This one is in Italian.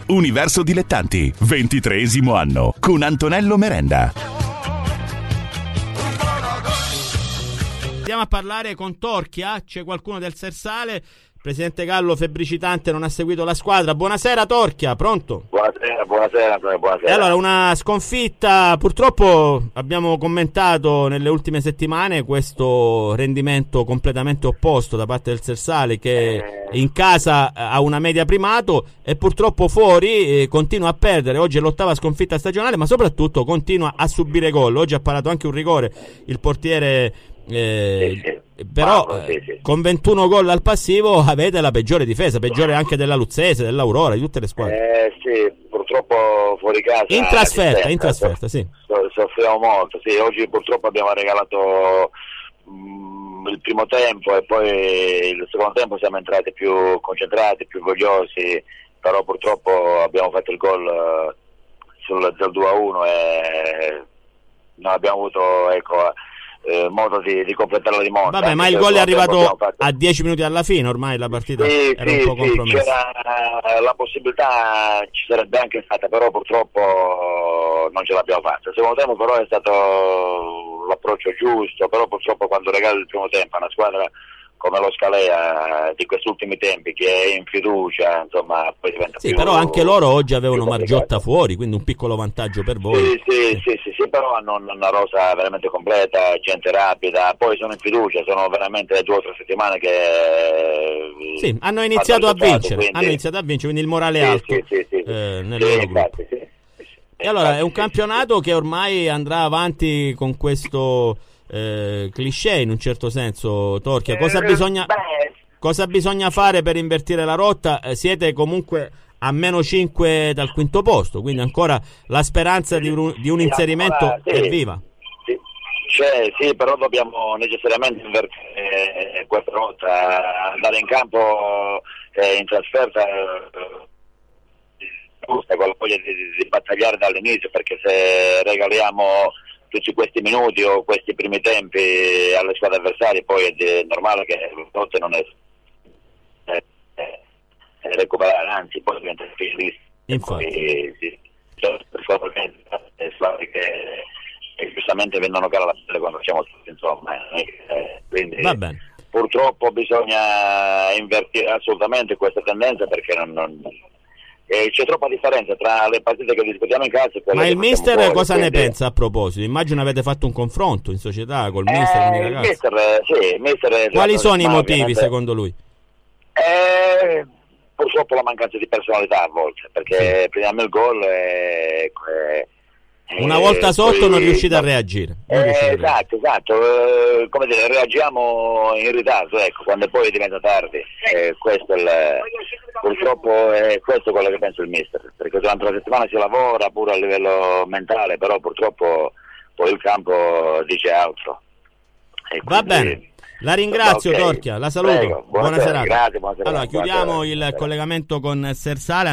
Universo Dilettanti, 23° anno, con Antonello Merenda. Andiamo a parlare con Torchia, c'è qualcuno del Sersale. Presidente Gallo, febbricitante, non ha seguito la squadra. Buonasera Torchia, pronto? Buonasera Antonio, buonasera. E allora, una sconfitta, purtroppo abbiamo commentato nelle ultime settimane questo rendimento completamente opposto da parte del Sersale, che in casa ha una media primato e purtroppo fuori continua a perdere. Oggi è l'8ª sconfitta stagionale, ma soprattutto continua a subire gol. Oggi ha parato anche un rigore il portiere, però con 21 gol al passivo avete la peggiore difesa, peggiore anche della Luzzese, dell'Aurora, di tutte le squadre. Sì, purtroppo fuori casa in trasferta, sì. Soffriamo molto, sì. Oggi purtroppo abbiamo regalato il primo tempo e poi il secondo tempo siamo entrati più concentrati, più vogliosi, però purtroppo abbiamo fatto il gol sul 2-1 e non abbiamo avuto modo di completare la rimonta. Vabbè, ma il gol è arrivato a 10 minuti alla fine, ormai la partita era un po' compromessa. C'era la possibilità, ci sarebbe anche stata, però purtroppo non ce l'abbiamo fatta. Il secondo tempo però è stato l'approccio giusto, però purtroppo quando regali il primo tempo a una squadra come lo Scalea di questi ultimi tempi, che è in fiducia, insomma, poi diventa più. Sì, però anche loro oggi avevano Margiotta fuori, quindi un piccolo vantaggio per voi. Sì, però hanno una rosa veramente completa, gente rapida, poi sono in fiducia, sono veramente 2 o 3 settimane che sì, hanno iniziato a vincere, quindi il morale è alto nel loro gruppo. E allora è un campionato che ormai andrà avanti con questo cliché, in un certo senso. Torchia, cosa bisogna fare per invertire la rotta? Siete comunque a -5 dal quinto posto, quindi ancora la speranza di un inserimento è viva. Sì, però dobbiamo necessariamente invertire questa rotta, andare in campo in trasferta con la voglia di battagliare dall'inizio, perché se regaliamo tutti questi minuti o questi primi tempi alle squadre avversarie, poi è normale che le rotte non è recuperare, anzi poi diventa difficile. Infatti squadre che giustamente vendono cara la pelle quando facciamo tutto, insomma, quindi va bene. Purtroppo bisogna invertire assolutamente questa tendenza, perché c'è troppa differenza tra le partite che discutiamo in casa e quelle. Ma il mister fuori, cosa ne pensa a proposito? Immagino avete fatto un confronto in società col mister, con i ragazzi. Mister, quali sono i motivi secondo lui? Purtroppo la mancanza di personalità a volte, perché prendiamo il gol e una volta sotto poi non riuscite a reagire. Esatto. Come dire, reagiamo in ritardo, quando poi diventa tardi. Questo purtroppo è questo quello che pensa il mister, perché durante la settimana si lavora pure a livello mentale, però purtroppo poi il campo dice altro. Va bene. La ringrazio, Torchia, la saluto. Prego, buona serata. Grazie, buona serata. Allora, chiudiamo il collegamento con Sersale.